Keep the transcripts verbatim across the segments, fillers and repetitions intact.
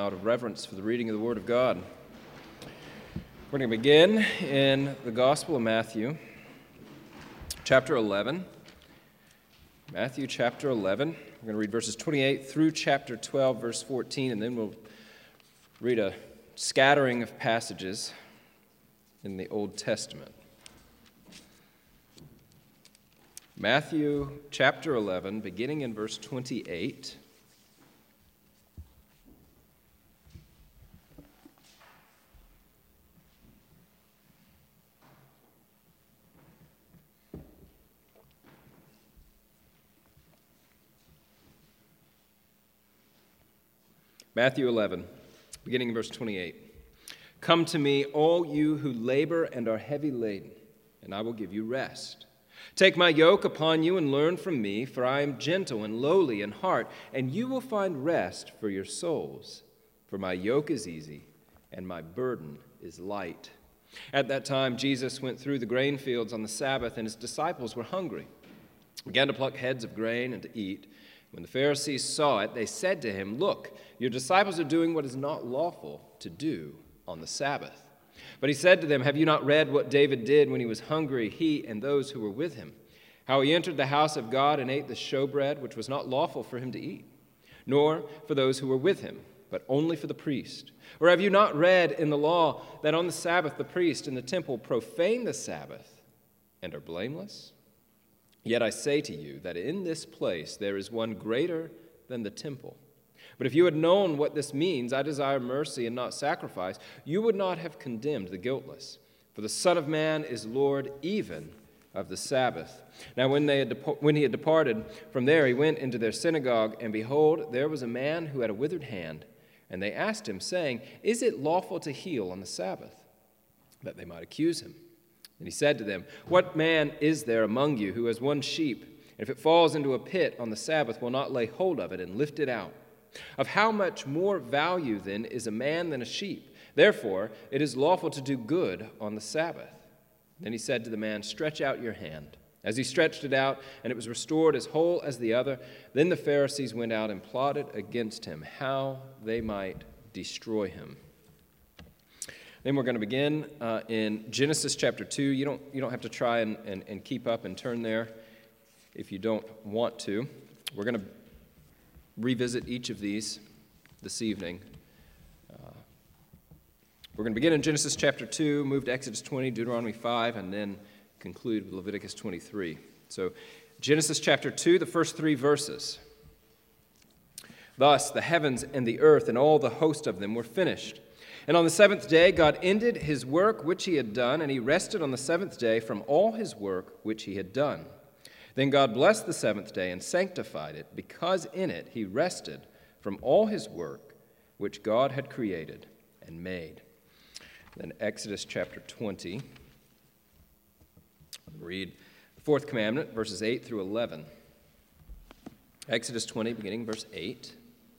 out of reverence for the reading of the Word of God. We're going to begin in the Gospel of Matthew, chapter eleven. Matthew chapter eleven. We're going to read verses twenty-eight through chapter twelve, verse fourteen, and then we'll read a scattering of passages in the Old Testament. Matthew chapter eleven, beginning in verse twenty-eight. Matthew eleven, beginning in verse twenty-eight. Come to me, all you who labor and are heavy laden, and I will give you rest. Take my yoke upon you and learn from me, for I am gentle and lowly in heart, and you will find rest for your souls. For my yoke is easy, and my burden is light. At that time, Jesus went through the grain fields on the Sabbath, and his disciples were hungry. He began to pluck heads of grain and to eat. When the Pharisees saw it, they said to him, Look, your disciples are doing what is not lawful to do on the Sabbath. But he said to them, Have you not read what David did when he was hungry, he and those who were with him? How he entered the house of God and ate the showbread, which was not lawful for him to eat, nor for those who were with him, but only for the priest. Or have you not read in the law that on the Sabbath the priest in the temple profane the Sabbath and are blameless? Yet I say to you that in this place there is one greater than the temple. But if you had known what this means, I desire mercy and not sacrifice, you would not have condemned the guiltless. For the Son of Man is Lord even of the Sabbath. Now when, they had depo- when he had departed from there, he went into their synagogue, and behold, there was a man who had a withered hand. And they asked him, saying, Is it lawful to heal on the Sabbath? That they might accuse him. And he said to them, What man is there among you who has one sheep, and if it falls into a pit on the Sabbath, will not lay hold of it and lift it out? Of how much more value, then, is a man than a sheep? Therefore, it is lawful to do good on the Sabbath. Then he said to the man, Stretch out your hand. As he stretched it out, and it was restored as whole as the other, then the Pharisees went out and plotted against him, how they might destroy him. Then we're going to begin uh, in Genesis chapter two. You don't, you don't have to try and, and, and keep up and turn there if you don't want to. We're going to revisit each of these this evening. Uh, we're going to begin in Genesis chapter two, move to Exodus twenty, Deuteronomy five, and then conclude with Leviticus twenty-three. So Genesis chapter two, the first three verses. Thus the heavens and the earth and all the host of them were finished. And on the seventh day, God ended his work which he had done, and he rested on the seventh day from all his work which he had done. Then God blessed the seventh day and sanctified it, because in it he rested from all his work which God had created and made. Then Exodus chapter twenty. I'll read the fourth commandment, verses eight through eleven. Exodus twenty, beginning verse eight.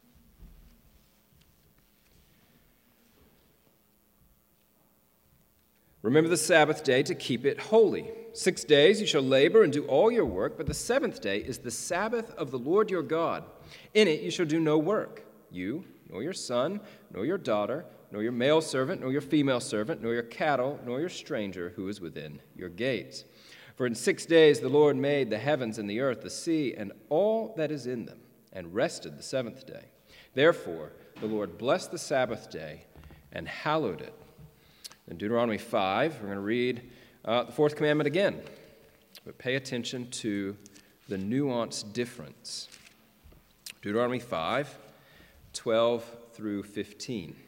Remember the Sabbath day to keep it holy. Six days you shall labor and do all your work, but the seventh day is the Sabbath of the Lord your God. In it you shall do no work, you, nor your son, nor your daughter, nor your male servant, nor your female servant, nor your cattle, nor your stranger who is within your gates. For in six days the Lord made the heavens and the earth, the sea, and all that is in them, and rested the seventh day. Therefore the Lord blessed the Sabbath day and hallowed it. In Deuteronomy five, we're going to read uh, the fourth commandment again, but pay attention to the nuanced difference. Deuteronomy five, twelve through fifteen.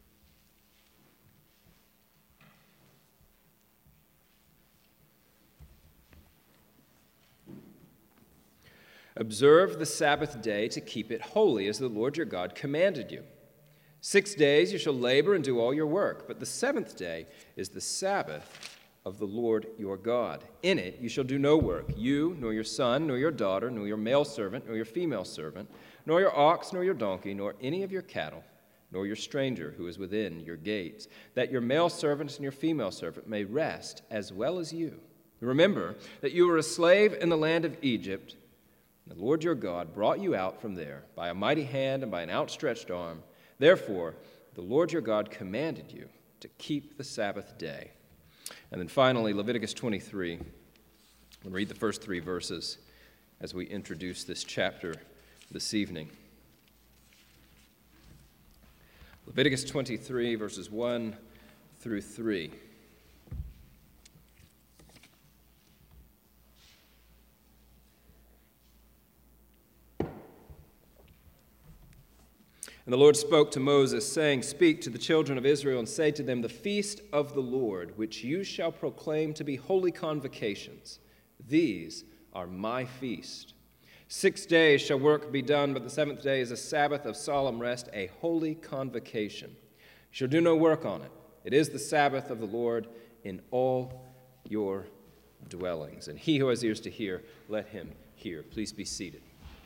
Observe the Sabbath day to keep it holy, as the Lord your God commanded you. Six days you shall labor and do all your work, but the seventh day is the Sabbath of the Lord your God. In it you shall do no work, you, nor your son, nor your daughter, nor your male servant, nor your female servant, nor your ox, nor your donkey, nor any of your cattle, nor your stranger who is within your gates, that your male servant and your female servant may rest as well as you. Remember that you were a slave in the land of Egypt. The Lord your God brought you out from there by a mighty hand and by an outstretched arm. Therefore, the Lord your God commanded you to keep the Sabbath day. And then finally, Leviticus twenty-three. We'll read the first three verses as we introduce this chapter this evening. Leviticus twenty-three, verses one through three. And the Lord spoke to Moses, saying, Speak to the children of Israel and say to them, The feast of the Lord, which you shall proclaim to be holy convocations, these are my feast. Six days shall work be done, but the seventh day is a Sabbath of solemn rest, a holy convocation. You shall do no work on it. It is the Sabbath of the Lord in all your dwellings. And he who has ears to hear, let him hear. Please be seated.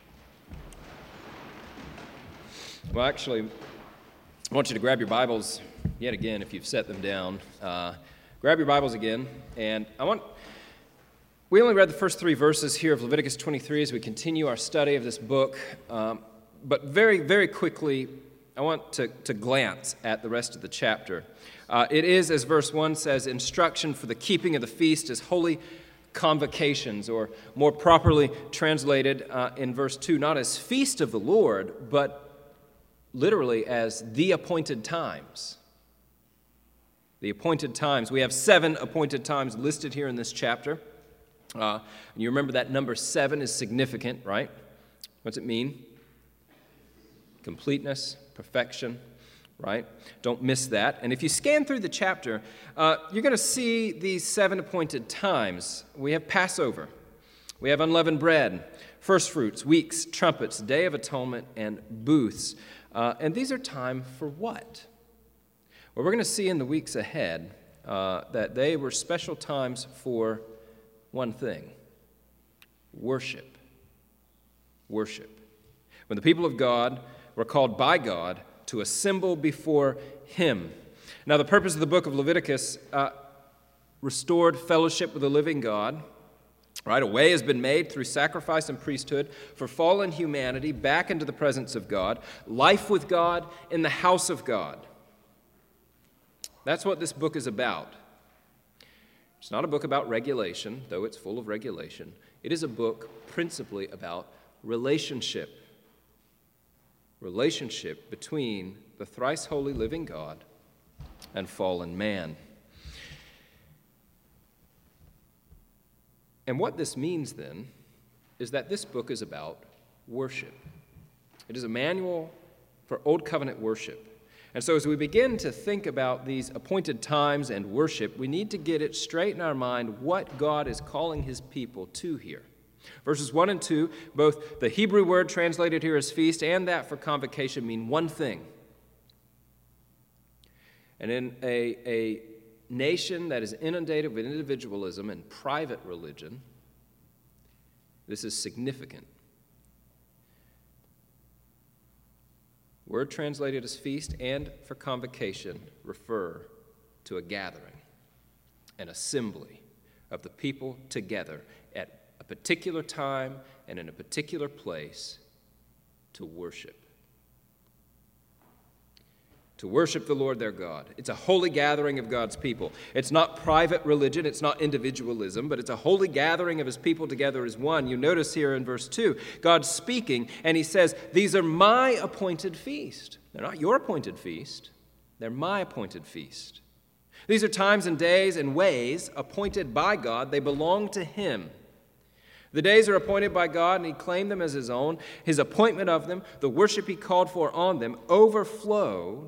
Well, actually, I want you to grab your Bibles yet again if you've set them down. Uh, grab your Bibles again, and I want... We only read the first three verses here of Leviticus twenty-three as we continue our study of this book, um, but very, very quickly, I want to, to glance at the rest of the chapter. Uh, it is, as verse one says, instruction for the keeping of the feast as holy convocations, or more properly translated uh, in verse two, not as feast of the Lord, but literally as the appointed times. The appointed times. We have seven appointed times listed here in this chapter. Uh, and you remember that number seven is significant, right? What's it mean? Completeness, perfection, right? Don't miss that. And if you scan through the chapter, uh, you're going to see these seven appointed times. We have Passover. We have unleavened bread, first fruits, weeks, trumpets, Day of Atonement, and booths. Uh, and these are time for what? Well, we're going to see in the weeks ahead uh, that they were special times for one thing: worship. Worship. When the people of God were called by God to assemble before Him. Now, the purpose of the book of Leviticus uh, restored fellowship with the living God. Right, a way has been made through sacrifice and priesthood for fallen humanity back into the presence of God, life with God in the house of God. That's what this book is about. It's not a book about regulation, though it's full of regulation. It is a book principally about relationship. Relationship between the thrice holy living God and fallen man. And what this means, then, is that this book is about worship. It is a manual for Old Covenant worship. And so as we begin to think about these appointed times and worship, we need to get it straight in our mind what God is calling His people to here. Verses one and two, both the Hebrew word translated here as feast and that for convocation mean one thing. And in a... a nation that is inundated with individualism and private religion, this is significant. Word translated as feast and for convocation refer to a gathering, an assembly of the people together at a particular time and in a particular place to worship. To worship the Lord their God. It's a holy gathering of God's people. It's not private religion, it's not individualism, but it's a holy gathering of His people together as one. You notice here in verse two, God's speaking, and He says, These are my appointed feast. They're not your appointed feast. They're my appointed feast. These are times and days and ways appointed by God. They belong to Him. The days are appointed by God, and He claimed them as His own. His appointment of them, the worship He called for on them, overflowed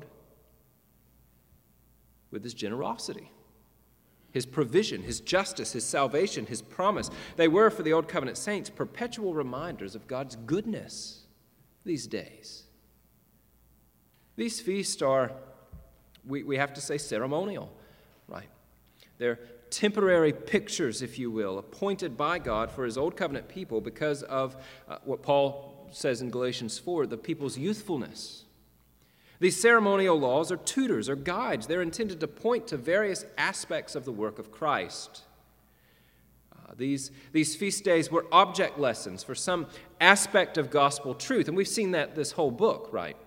with His generosity, His provision, His justice, His salvation, His promise. They were, for the Old Covenant saints, perpetual reminders of God's goodness these days. These feasts are, we, we have to say, ceremonial, right? They're temporary pictures, if you will, appointed by God for His Old Covenant people because of uh, what Paul says in Galatians four, the people's youthfulness. These ceremonial laws are tutors or guides. They're intended to point to various aspects of the work of Christ. Uh, these, these feast days were object lessons for some aspect of gospel truth, and we've seen that this whole book, right?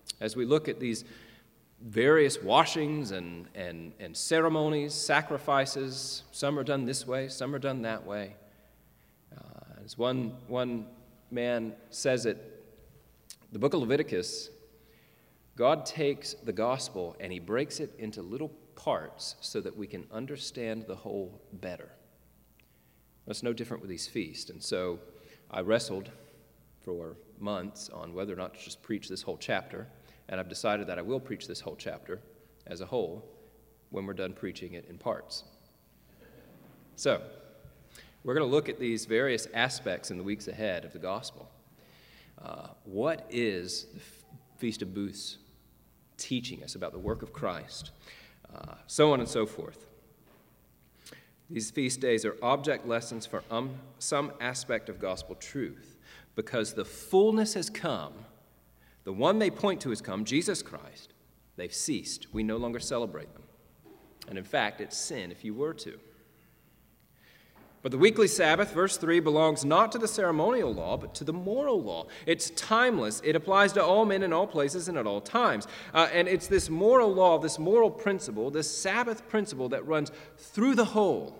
as we look at these various washings and, and, and ceremonies, sacrifices. Some are done this way, some are done that way. Uh, as one, one man says it, the book of Leviticus, God takes the gospel and he breaks it into little parts so that we can understand the whole better. That's no different with these feasts. And so I wrestled for months on whether or not to just preach this whole chapter. And I've decided that I will preach this whole chapter as a whole when we're done preaching it in parts. So, we're going to look at these various aspects in the weeks ahead of the gospel. Uh, what is the Feast of Booths teaching us about the work of Christ? Uh, so on and so forth. These feast days are object lessons for um, some aspect of gospel truth, because the fullness has come. The one they point to has come, Jesus Christ. They've ceased. We no longer celebrate them. And in fact, it's sin if you were to. But the weekly Sabbath, verse three, belongs not to the ceremonial law, but to the moral law. It's timeless. It applies to all men in all places and at all times. Uh, and it's this moral law, this moral principle, this Sabbath principle that runs through the whole,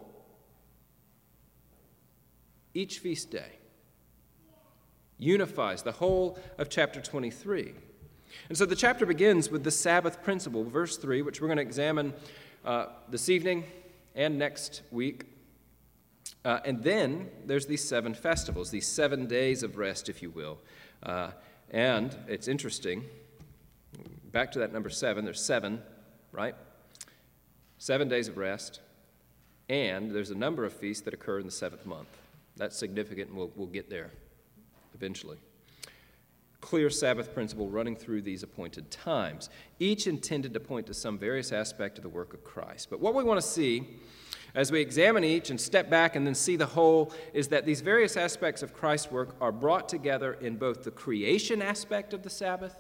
each feast day. Unifies the whole of chapter twenty-three. And so the chapter begins with the Sabbath principle, verse three, which we're going to examine uh, this evening and next week. Uh, and then there's these seven festivals, these seven days of rest, if you will. Uh, and it's interesting, back to that number seven, there's seven, right? Seven days of rest. And there's a number of feasts that occur in the seventh month. That's significant, and we'll, we'll get there eventually. Clear Sabbath principle running through these appointed times, each intended to point to some various aspect of the work of Christ. But what we want to see as we examine each and step back and then see the whole is that these various aspects of Christ's work are brought together in both the creation aspect of the Sabbath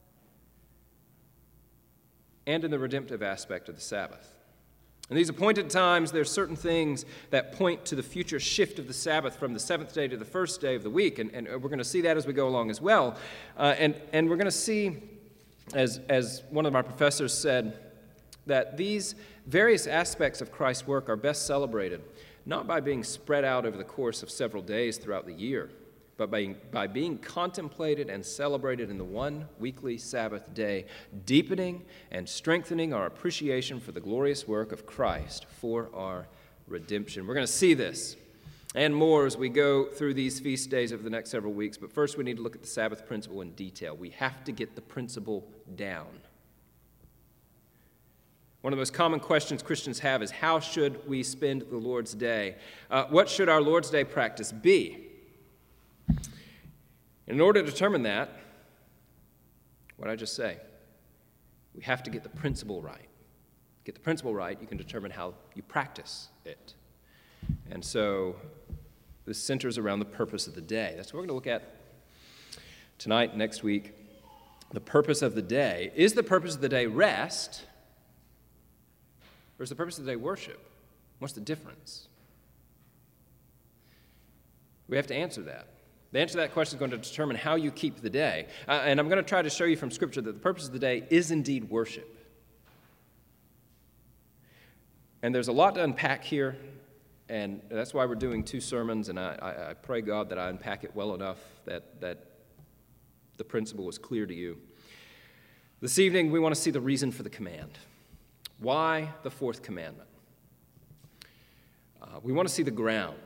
and in the redemptive aspect of the Sabbath. In these appointed times, there are certain things that point to the future shift of the Sabbath from the seventh day to the first day of the week, and, and we're going to see that as we go along as well. Uh, and, and we're going to see, as, as one of our professors said, that these various aspects of Christ's work are best celebrated not by being spread out over the course of several days throughout the year, but by, by being contemplated and celebrated in the one weekly Sabbath day, deepening and strengthening our appreciation for the glorious work of Christ for our redemption. We're going to see this and more as we go through these feast days over the next several weeks, but first we need to look at the Sabbath principle in detail. We have to get the principle down. One of the most common questions Christians have is, how should we spend the Lord's Day? Uh, what should our Lord's Day practice be? In order to determine that, what did I just say? We have to get the principle right. Get the principle right, you can determine how you practice it. And so this centers around the purpose of the day. That's what we're going to look at tonight, next week. The purpose of the day. Is the purpose of the day rest, or is the purpose of the day worship? What's the difference? We have to answer that. The answer to that question is going to determine how you keep the day. Uh, and I'm going to try to show you from Scripture that the purpose of the day is indeed worship. And there's a lot to unpack here, and that's why we're doing two sermons, and I, I, I pray, God, that I unpack it well enough that, that the principle is clear to you. This evening, we want to see the reason for the command. Why the fourth commandment? Uh, we want to see the ground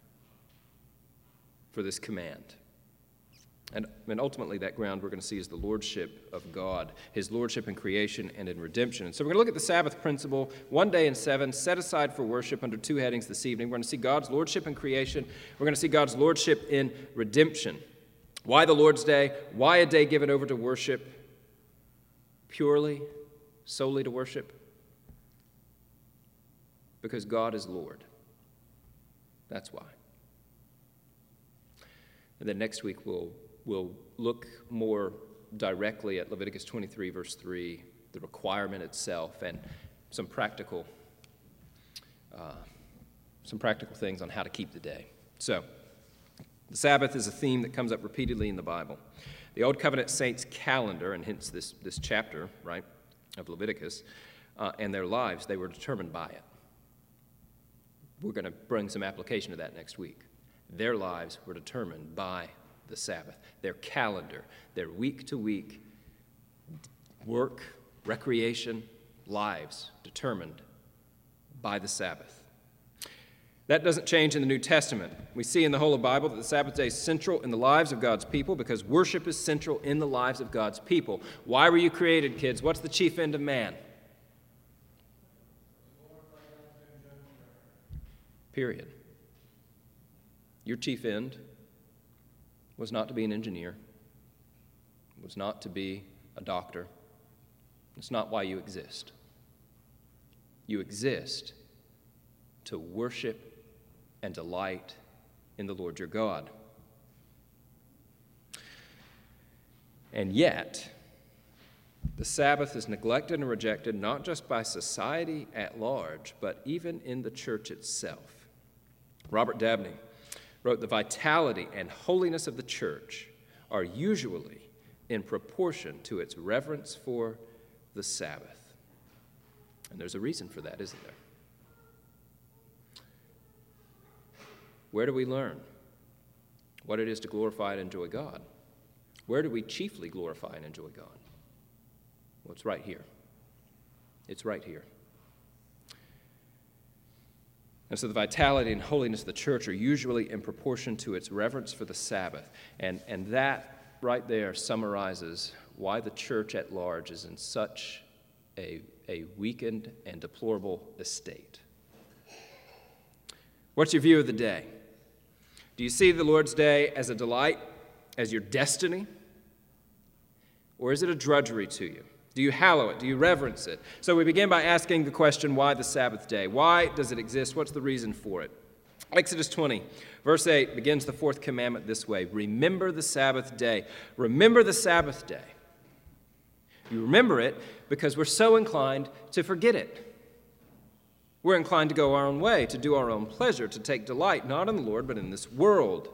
for this command. And, and ultimately, that ground we're going to see is the lordship of God, his lordship in creation and in redemption. And so we're going to look at the Sabbath principle, one day in seven, set aside for worship under two headings this evening. We're going to see God's lordship in creation. We're going to see God's lordship in redemption. Why the Lord's Day? Why a day given over to worship? Purely, solely to worship? Because God is Lord. That's why. And then next week we'll, we'll look more directly at Leviticus twenty-three, verse three, the requirement itself, and some practical, uh, some practical things on how to keep the day. So, the Sabbath is a theme that comes up repeatedly in the Bible. The Old Covenant saints' calendar, and hence this, this chapter, right, of Leviticus, uh, and their lives, they were determined by it. We're going to bring some application to that next week. Their lives were determined by the Sabbath. Their calendar, their week-to-week work, recreation, lives determined by the Sabbath. That doesn't change in the New Testament. We see in the whole of the Bible that the Sabbath day is central in the lives of God's people because worship is central in the lives of God's people. Why were you created, kids? What's the chief end of man? Period. Your chief end was not to be an engineer, was not to be a doctor. It's not why you exist. You exist to worship and delight in the Lord your God. And yet, the Sabbath is neglected and rejected not just by society at large, but even in the church itself. Robert Dabney wrote, "The vitality and holiness of the church are usually in proportion to its reverence for the Sabbath." And there's a reason for that, isn't there? Where do we learn what it is to glorify and enjoy God? Where do we chiefly glorify and enjoy God? Well, it's right here. It's right here. And so the vitality and holiness of the church are usually in proportion to its reverence for the Sabbath. And, and that right there summarizes why the church at large is in such a, a weakened and deplorable estate. What's your view of the day? Do you see the Lord's Day as a delight, as your destiny? Or is it a drudgery to you? Do you hallow it? Do you reverence it? So we begin by asking the question, why the Sabbath day? Why does it exist? What's the reason for it? Exodus twenty, verse eight begins the fourth commandment this way: remember the Sabbath day. Remember the Sabbath day. You remember it because we're so inclined to forget it. We're inclined to go our own way, to do our own pleasure, to take delight not in the Lord, but in this world.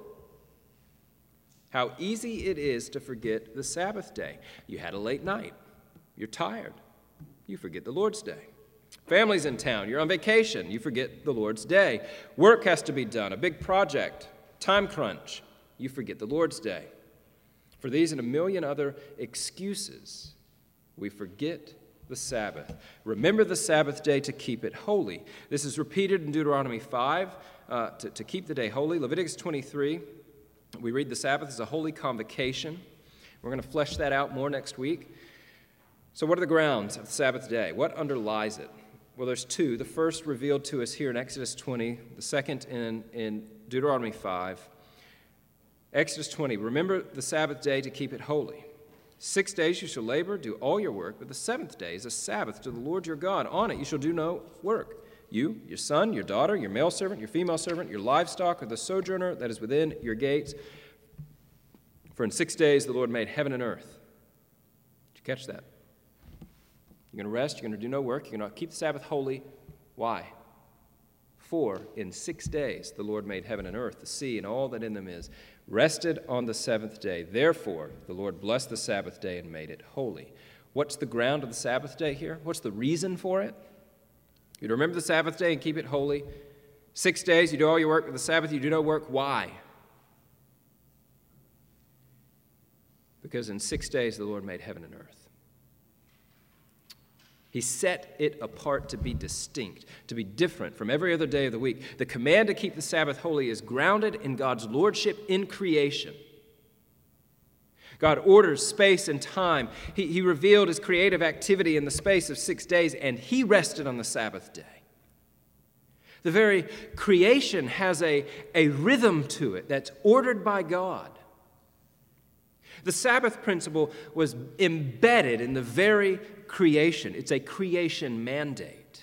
How easy it is to forget the Sabbath day. You had a late night. You're tired. You forget the Lord's day. Family's in town. You're on vacation. You forget the Lord's day. Work has to be done. A big project. Time crunch. You forget the Lord's day. For these and a million other excuses, we forget the Sabbath. Remember the Sabbath day to keep it holy. This is repeated in Deuteronomy five, uh, to, to keep the day holy. Leviticus twenty-three, we read the Sabbath as a holy convocation. We're going to flesh that out more next week. So what are the grounds of the Sabbath day? What underlies it? Well, there's two. The first revealed to us here in Exodus twenty, the second in, in Deuteronomy five. Exodus twenty, remember the Sabbath day to keep it holy. Six days you shall labor, do all your work, but the seventh day is a Sabbath to the Lord your God. On it you shall do no work. You, your son, your daughter, your male servant, your female servant, your livestock, or the sojourner that is within your gates. For in six days the Lord made heaven and earth. Did you catch that? You're going to rest, you're going to do no work, you're going to keep the Sabbath holy. Why? For in six days the Lord made heaven and earth, the sea, and all that in them is, rested on the seventh day. Therefore, the Lord blessed the Sabbath day and made it holy. What's the ground of the Sabbath day here? What's the reason for it? You remember the Sabbath day and keep it holy. Six days, you do all your work, but the Sabbath you do no work. Why? Because in six days the Lord made heaven and earth. He set it apart to be distinct, to be different from every other day of the week. The command to keep the Sabbath holy is grounded in God's lordship in creation. God orders space and time. He, he revealed his creative activity in the space of six days, and he rested on the Sabbath day. The very creation has a, a rhythm to it that's ordered by God. The Sabbath principle was embedded in the very creation. It's a creation mandate,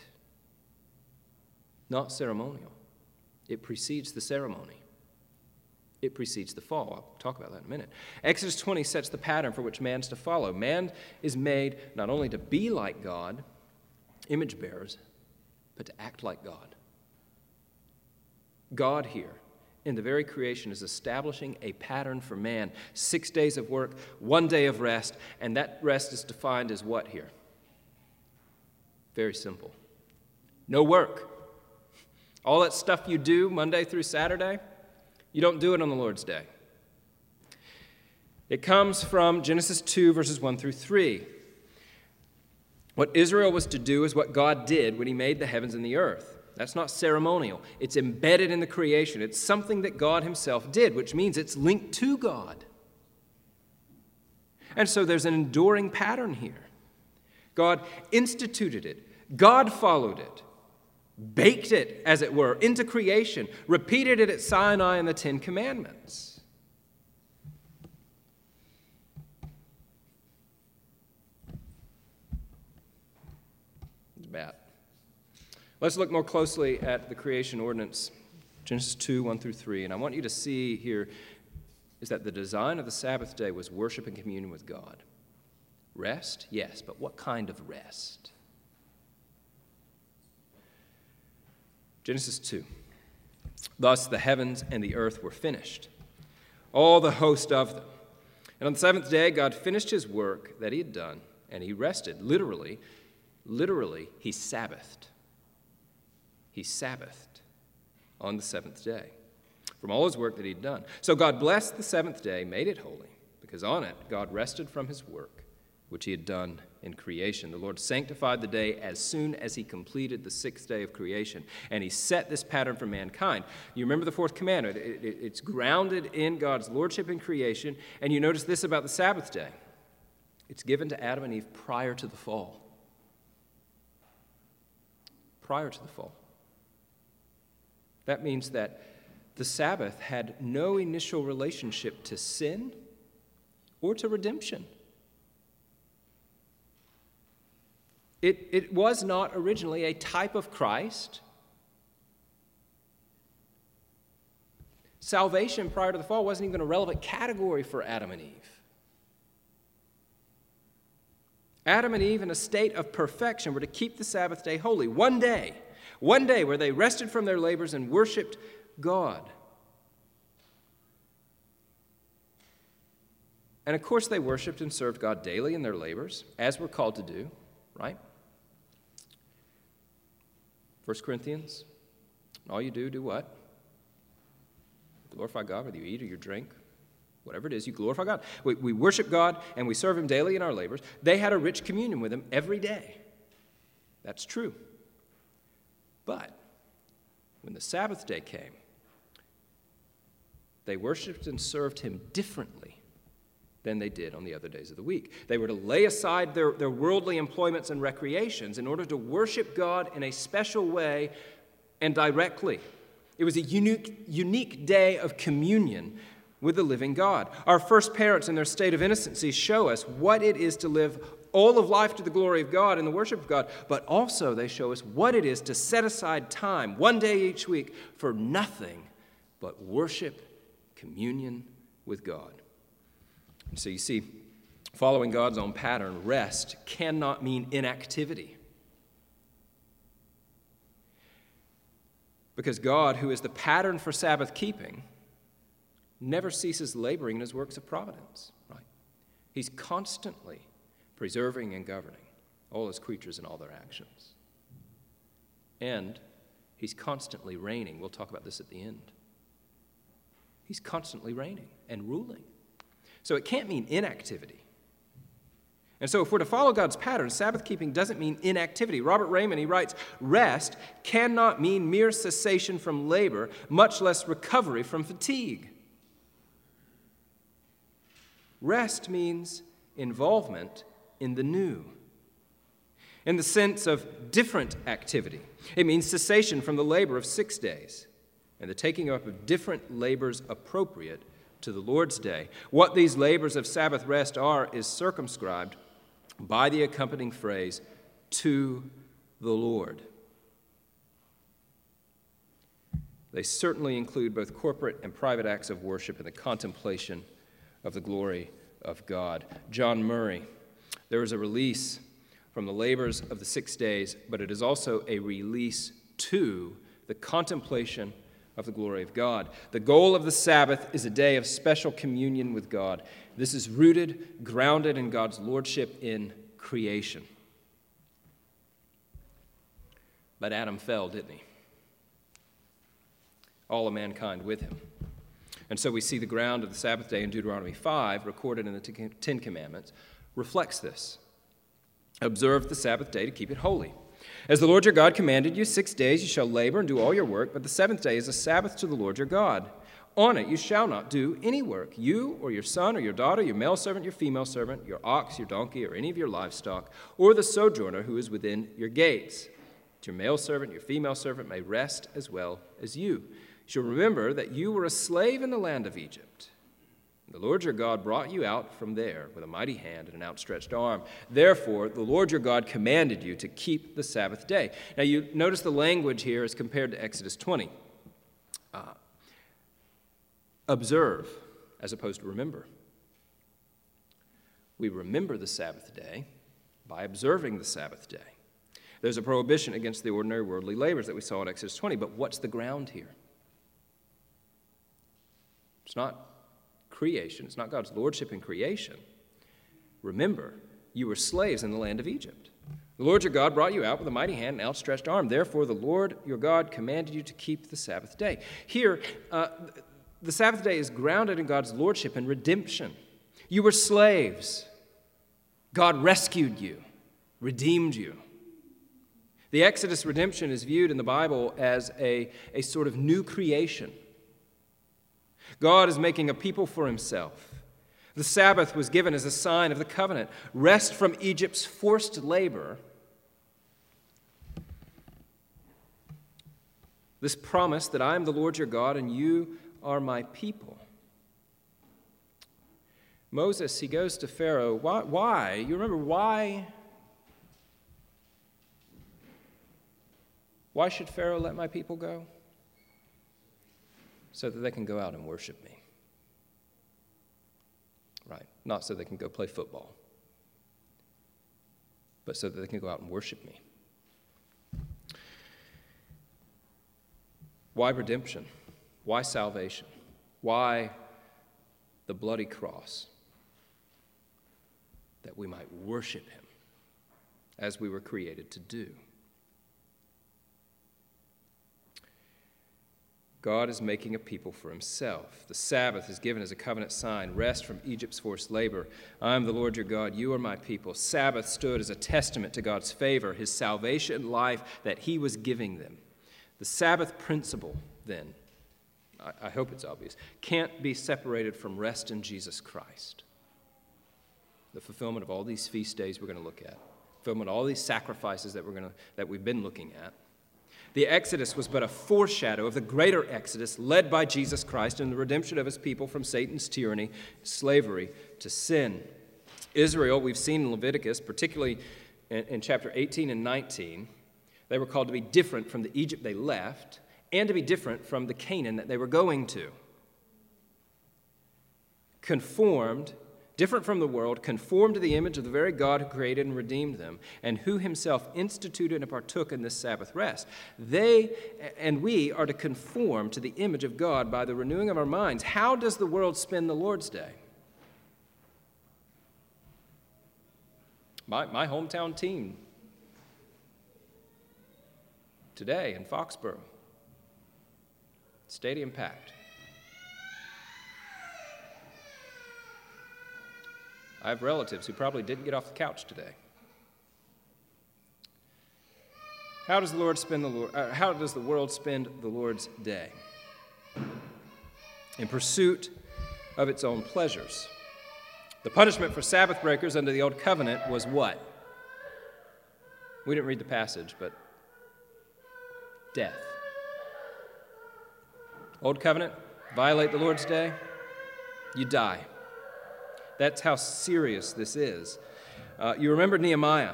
not ceremonial. It precedes the ceremony. It precedes the fall. I'll talk about that in a minute. Exodus twenty sets the pattern for which man's to follow. Man is made not only to be like God, image bearers, but to act like God. God here in the very creation is establishing a pattern for man. Six days of work, one day of rest, and that rest is defined as what here? Very simple. No work. All that stuff you do Monday through Saturday, you don't do it on the Lord's day. It comes from Genesis two, verses one through three. What Israel was to do is what God did when he made the heavens and the earth. That's not ceremonial. It's embedded in the creation. It's something that God himself did, which means it's linked to God. And so there's an enduring pattern here. God instituted it. God followed it. Baked it, as it were, into creation. Repeated it at Sinai in the Ten Commandments. It's bad. Let's look more closely at the creation ordinance, Genesis two, one through three. And I want you to see here is that the design of the Sabbath day was worship and communion with God. Rest? Yes, but what kind of rest? Genesis two. Thus the heavens and the earth were finished, all the host of them. And on the seventh day, God finished his work that he had done, and he rested. Literally, literally, he Sabbathed. He Sabbathed on the seventh day from all his work that he'd done. So God blessed the seventh day, made it holy, because on it God rested from his work, which he had done in creation. The Lord sanctified the day as soon as he completed the sixth day of creation, and he set this pattern for mankind. You remember the fourth commandment. It, it, it's grounded in God's lordship in creation, and you notice this about the Sabbath day. It's given to Adam and Eve prior to the fall. Prior to the fall. That means that the Sabbath had no initial relationship to sin or to redemption. It, it was not originally a type of Christ. Salvation prior to the fall wasn't even a relevant category for Adam and Eve. Adam and Eve, in a state of perfection, were to keep the Sabbath day holy. One day. One day where they rested from their labors and worshiped God. And of course they worshiped and served God daily in their labors, as we're called to do, right? First Corinthians, all you do, do what? Glorify God, whether you eat or you drink, whatever it is, you glorify God. We, we worship God and we serve him daily in our labors. They had a rich communion with him every day. That's true. But when the Sabbath day came, they worshiped and served him differently than they did on the other days of the week. They were to lay aside their, their worldly employments and recreations in order to worship God in a special way and directly. It was a unique, unique day of communion with the living God. Our first parents in their state of innocency show us what it is to live all of life to the glory of God and the worship of God, but also they show us what it is to set aside time, one day each week, for nothing but worship, communion with God. So you see, following God's own pattern, rest cannot mean inactivity. Because God, who is the pattern for Sabbath keeping, never ceases laboring in his works of providence. Right? He's constantly preserving and governing all his creatures and all their actions. And he's constantly reigning. We'll talk about this at the end. He's constantly reigning and ruling. So it can't mean inactivity. And so if we're to follow God's pattern, Sabbath keeping doesn't mean inactivity. Robert Raymond, he writes, rest cannot mean mere cessation from labor, much less recovery from fatigue. Rest means involvement in the new, in the sense of different activity. It means cessation from the labor of six days and the taking up of different labors appropriate to the Lord's day. What these labors of Sabbath rest are is circumscribed by the accompanying phrase, to the Lord. They certainly include both corporate and private acts of worship and the contemplation of the glory of God. John Murray, there is a release from the labors of the six days, but it is also a release to the contemplation of the glory of God. The goal of the Sabbath is a day of special communion with God. This is rooted, grounded in God's lordship in creation. But Adam fell, didn't he? All of mankind with him. And so we see the ground of the Sabbath day in Deuteronomy five, recorded in the Ten Commandments, reflects this. Observe the Sabbath day to keep it holy. As the Lord your God commanded you, six days you shall labor and do all your work, but the seventh day is a Sabbath to the Lord your God. On it you shall not do any work, you or your son or your daughter, your male servant, your female servant, your ox, your donkey, or any of your livestock, or the sojourner who is within your gates. That your male servant, your female servant may rest as well as you. You shall remember that you were a slave in the land of Egypt. The Lord your God brought you out from there with a mighty hand and an outstretched arm. Therefore, the Lord your God commanded you to keep the Sabbath day. Now, you notice the language here is compared to Exodus twenty. Uh, observe as opposed to remember. We remember the Sabbath day by observing the Sabbath day. There's a prohibition against the ordinary worldly labors that we saw in Exodus twenty, but what's the ground here? It's not creation. It's not God's lordship in creation. Remember, you were slaves in the land of Egypt. The Lord your God brought you out with a mighty hand and outstretched arm. Therefore, the Lord your God commanded you to keep the Sabbath day. Here, uh, the Sabbath day is grounded in God's lordship and redemption. You were slaves. God rescued you, redeemed you. The Exodus redemption is viewed in the Bible as a, a sort of new creation. God is making a people for himself. The Sabbath was given as a sign of the covenant. Rest from Egypt's forced labor. This promise that I am the Lord your God and you are my people. Moses, he goes to Pharaoh. Why? why? You remember why? Why should Pharaoh let my people go? So that they can go out and worship me. Right. Not so they can go play football, but so that they can go out and worship me. Why redemption? Why salvation? Why the bloody cross? That we might worship him as we were created to do. God is making a people for himself. The Sabbath is given as a covenant sign. Rest from Egypt's forced labor. I am the Lord your God. You are my people. Sabbath stood as a testament to God's favor, his salvation life that he was giving them. The Sabbath principle, then, I, I hope it's obvious, can't be separated from rest in Jesus Christ. The fulfillment of all these feast days we're going to look at. Fulfillment of all these sacrifices that we're going to that we've been looking at. The Exodus was but a foreshadow of the greater Exodus led by Jesus Christ and the redemption of his people from Satan's tyranny, slavery to sin. Israel, we've seen in Leviticus, particularly in, in chapter eighteen and nineteen, they were called to be different from the Egypt they left and to be different from the Canaan that they were going to. Conformed, different from the world, conformed to the image of the very God who created and redeemed them, and who himself instituted and partook in this Sabbath rest. They and we are to conform to the image of God by the renewing of our minds. How does the world spend the Lord's Day? My, my hometown team today in Foxborough, stadium packed. I have relatives who probably didn't get off the couch today. How does the Lord spend the Lord, uh, how does the world spend the Lord's day? In pursuit of its own pleasures. The punishment for Sabbath breakers under the Old Covenant was what? We didn't read the passage, but death. Old Covenant, violate the Lord's day, you die. That's how serious this is. Uh, you remember Nehemiah.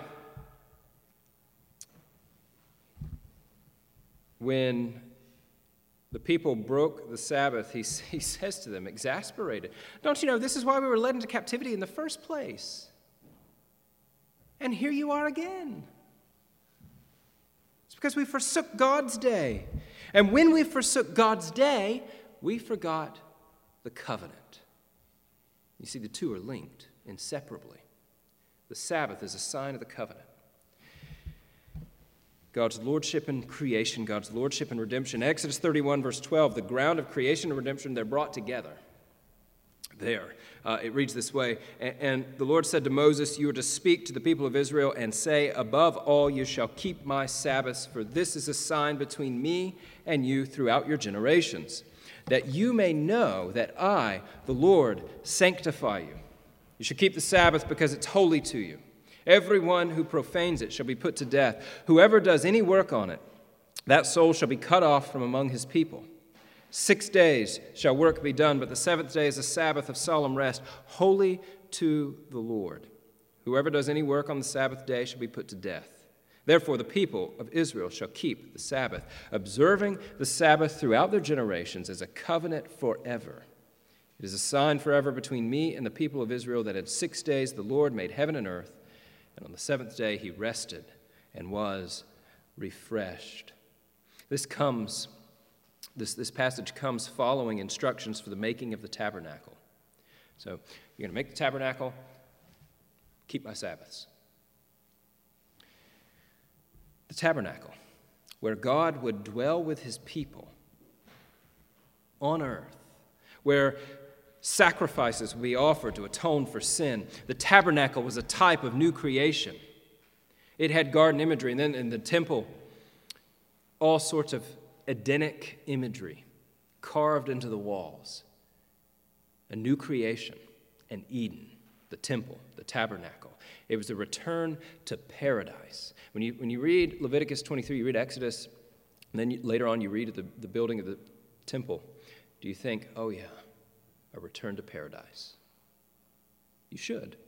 When the people broke the Sabbath, he, he says to them, exasperated, don't you know this is why we were led into captivity in the first place? And here you are again. It's because we forsook God's day. And when we forsook God's day, we forgot the covenant. You see, the two are linked inseparably. The Sabbath is a sign of the covenant. God's lordship in creation, God's lordship in redemption. Exodus thirty-one, verse twelve, the ground of creation and redemption, they're brought together. There. Uh, it reads this way, and, and the Lord said to Moses, you are to speak to the people of Israel and say, above all you shall keep my Sabbaths, for this is a sign between me and you throughout your generations, that you may know that I, the Lord, sanctify you. You shall keep the Sabbath because it's holy to you. Everyone who profanes it shall be put to death. Whoever does any work on it, that soul shall be cut off from among his people. Six days shall work be done, but the seventh day is a Sabbath of solemn rest, holy to the Lord. Whoever does any work on the Sabbath day shall be put to death. Therefore, the people of Israel shall keep the Sabbath, observing the Sabbath throughout their generations as a covenant forever. It is a sign forever between me and the people of Israel that in six days the Lord made heaven and earth, and on the seventh day he rested and was refreshed. This comes, this, this passage comes following instructions for the making of the tabernacle. So you're going to make the tabernacle, keep my Sabbaths. The tabernacle, where God would dwell with his people on earth, where sacrifices would be offered to atone for sin. The tabernacle was a type of new creation. It had garden imagery, and then in the temple, all sorts of Edenic imagery carved into the walls. A new creation, an Eden, the temple, the tabernacle. It was a return to paradise. When you when you read Leviticus twenty-three, you read Exodus, and then you, later on you read the, the building of the temple, do you think, oh yeah, a return to paradise? You should.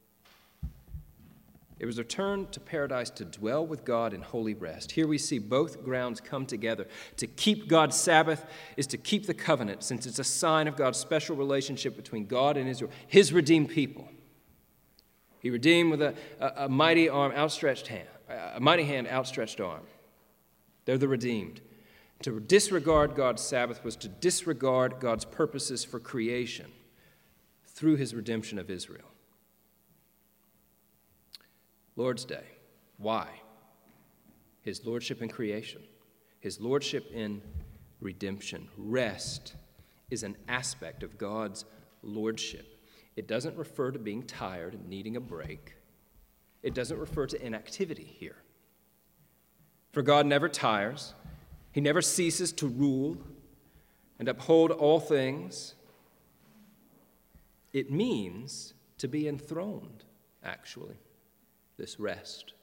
It was a return to paradise to dwell with God in holy rest. Here we see both grounds come together. To keep God's Sabbath is to keep the covenant, since it's a sign of God's special relationship between God and Israel, his redeemed people. He redeemed with a, a, a mighty arm, outstretched hand, a mighty hand, outstretched arm. They're the redeemed. To disregard God's Sabbath was to disregard God's purposes for creation through his redemption of Israel. Lord's Day. Why? His lordship in creation, his lordship in redemption. Rest is an aspect of God's lordship. It doesn't refer to being tired and needing a break. It doesn't refer to inactivity here. For God never tires. He never ceases to rule and uphold all things. It means to be enthroned, actually, this rest.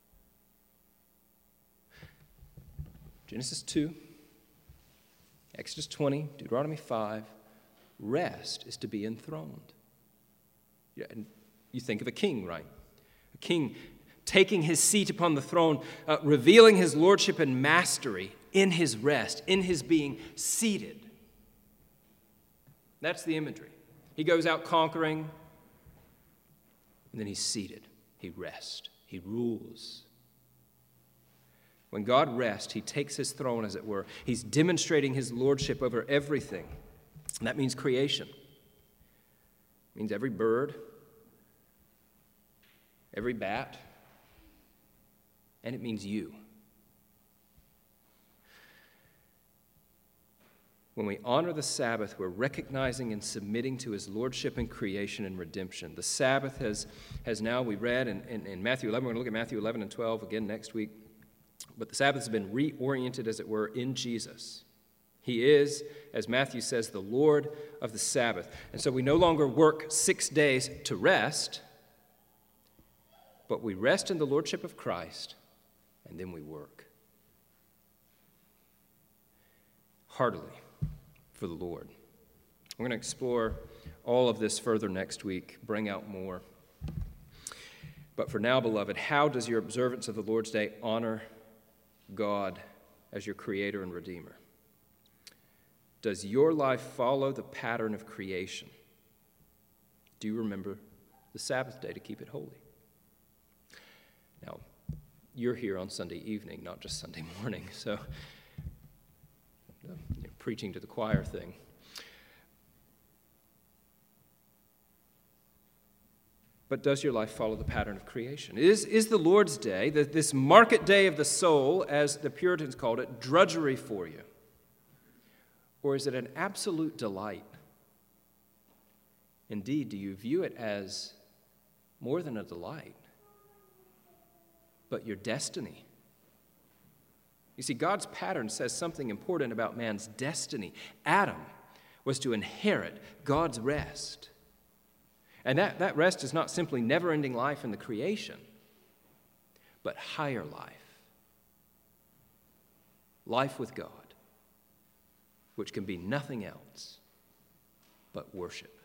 Genesis two, Exodus twenty, Deuteronomy five, rest is to be enthroned. Yeah, and you think of a king, right? A king taking his seat upon the throne, uh, revealing his lordship and mastery in his rest, in his being seated. That's the imagery. He goes out conquering, and then he's seated. He rests. He rules. When God rests, he takes his throne, as it were. He's demonstrating his lordship over everything. And that means creation. It means every bird, every bat, and it means you. When we honor the Sabbath, we're recognizing and submitting to his lordship in creation and redemption. The Sabbath has, has now, we read in, in, in Matthew eleven, we're going to look at Matthew eleven and twelve again next week, but the Sabbath has been reoriented, as it were, in Jesus. He is, as Matthew says, the Lord of the Sabbath. And so we no longer work six days to rest, but we rest in the lordship of Christ, and then we work heartily for the Lord. We're going to explore all of this further next week, bring out more. But for now, beloved, how does your observance of the Lord's Day honor God as your creator and redeemer? Does your life follow the pattern of creation? Do you remember the Sabbath day to keep it holy? Now, you're here on Sunday evening, not just Sunday morning, so preaching to the choir thing. But does your life follow the pattern of creation? Is, is the Lord's Day, the, this market day of the soul, as the Puritans called it, drudgery for you? Or is it an absolute delight? Indeed, do you view it as more than a delight, but your destiny? You see, God's pattern says something important about man's destiny. Adam was to inherit God's rest. And that, that rest is not simply never-ending life in the creation, but higher life. Life with God, which can be nothing else but worship.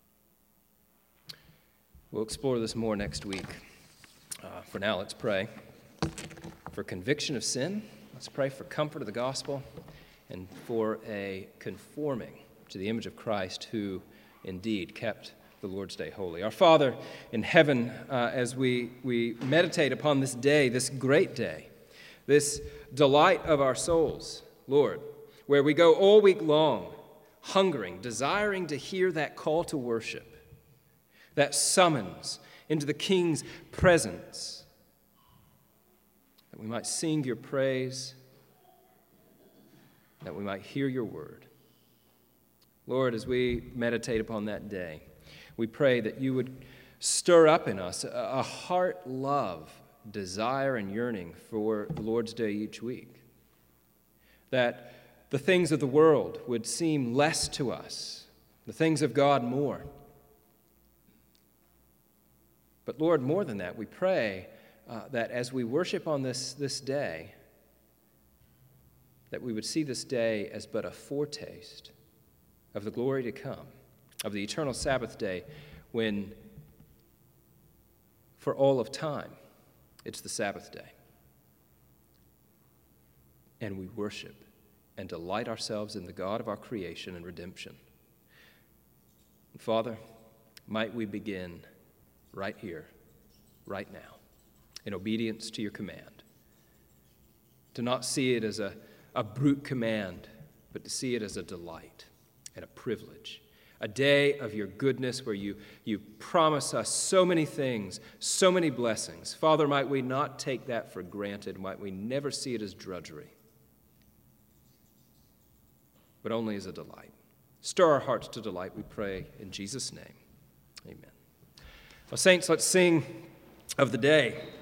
We'll explore this more next week. Uh, for now, let's pray for conviction of sin. Let's pray for comfort of the gospel and for a conforming to the image of Christ, who indeed kept the Lord's Day holy. Our Father in heaven, uh, as we, we meditate upon this day, this great day, this delight of our souls, Lord, where we go all week long, hungering, desiring to hear that call to worship, that summons into the King's presence, that we might sing your praise, that we might hear your word. Lord, as we meditate upon that day, we pray that you would stir up in us a heart love, desire, and yearning for the Lord's Day each week. That the things of the world would seem less to us, the things of God more. But Lord, more than that, we pray uh, that as we worship on this, this day, that we would see this day as but a foretaste of the glory to come, of the eternal Sabbath day, when for all of time it's the Sabbath day. And we worship and delight ourselves in the God of our creation and redemption. And Father, might we begin right here, right now, in obedience to your command, to not see it as a, a brute command, but to see it as a delight and a privilege, a day of your goodness where you, you promise us so many things, so many blessings. Father, might we not take that for granted, might we never see it as drudgery, but only as a delight. Stir our hearts to delight, we pray, in Jesus' name. Amen. Well, saints, let's sing of the day.